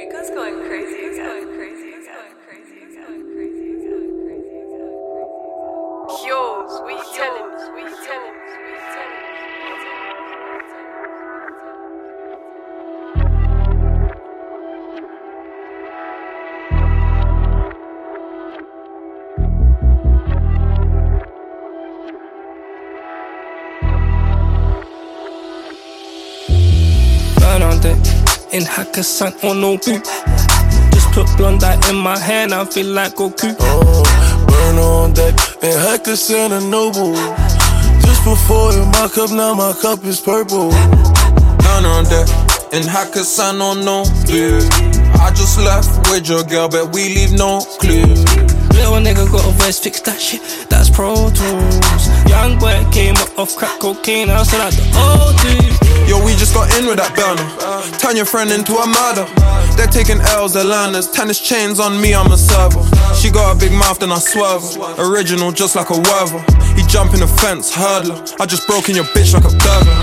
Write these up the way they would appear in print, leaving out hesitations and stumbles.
Rico's going crazy. He's going crazy. He's going crazy. He's going crazy. He's going crazy. He's going crazy. Yours, we tell him. We tell him. We tell him. On deck, in Hakkasan on no boot. Just put blonde eye in my hand, I feel like Goku. Burn on deck, in Hakkasan and Noble. Just before in my cup, now my cup is purple. Burn on deck, in Hakkasan on no boot. I just left with your girl, but we leave no clue. Little nigga got a voice, fix that shit, that's Pro Tools. Young boy came up off crack cocaine, I said like the old dude. Yo, we just got in with that burner. Turn your friend into a murder. They're taking L's, they're learners. Tennis chains on me, I'm a server. She got a big mouth and I swerve her. Original, just like a werver. He jump in the fence, hurdler. I just broke in your bitch like a burglar.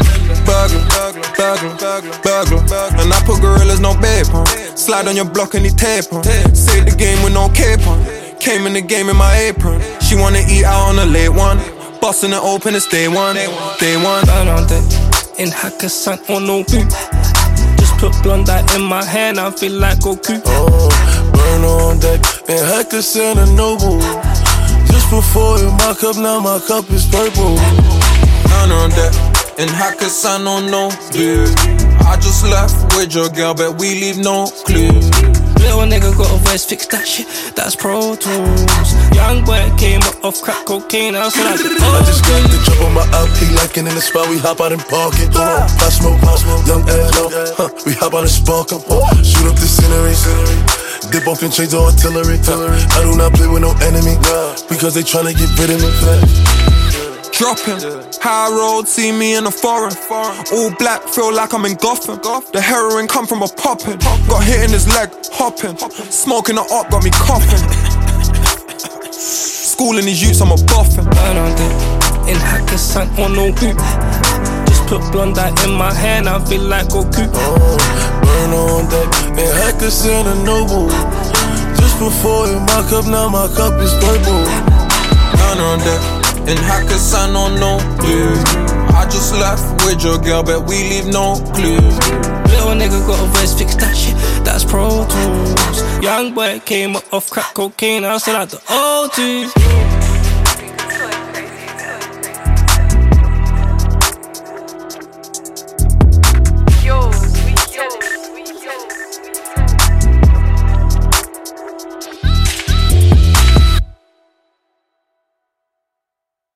Burglar. And I put gorillas, no babe on. Slide on your block and he tape on. Save the game with no cape on. Came in the game in my apron. She wanna eat out on a late one. Busting it open, it's day one. Burn on deck, in Hakkasan on no boot. Just put blonde eye in my hand, I feel like Goku. Burn on deck, in Hakkasan and Noble. Just before in my cup, now my cup is purple. Burn on deck, in Hakkasan on no boot. I just left with your girl, but we leave no clue. Little nigga got a voice, fix that shit, that's Pro Tools. Young boy came up off crack cocaine, I said like I just got the drop on my LP, liking in the spot, we hop out and park it. Hold on, pop smoke, young ass, we hop out and spark up. Shoot up the scenery, dip off and change the artillery. I do not play with no enemy, because they tryna get rid of me. Dropping, high road, see me in the foreign. All black, feel like I'm in Gotham. The heroin come from a poppin'. Got hit in his leg, hopping. Smoking the op, got me coughing. Schooling these youths, I'm a boffin'. Burn on deck, in Hakkasan on no boot. Just put blonde eye in my hand, I feel like Goku. Burn on deck, in Hakkasan and Noble. Just before in my cup, now my cup is purple. Burn on deck, in Hakkasan on no blue. I just left with your girl, but we leave no clue. Little nigga got a voice, fix that shit, that's Pro Tools. Young boy came up off crack cocaine, I said like the old dude.